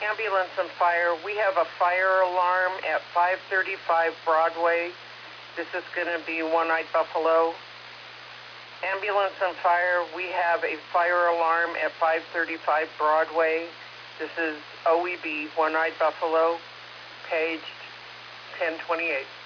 Ambulance and fire. We have a fire alarm at 535 Broadway. This is going to be One-Eyed Buffalo. Ambulance and fire. We have a fire alarm at 535 Broadway. This is OEB, One-Eyed Buffalo, paged 1028.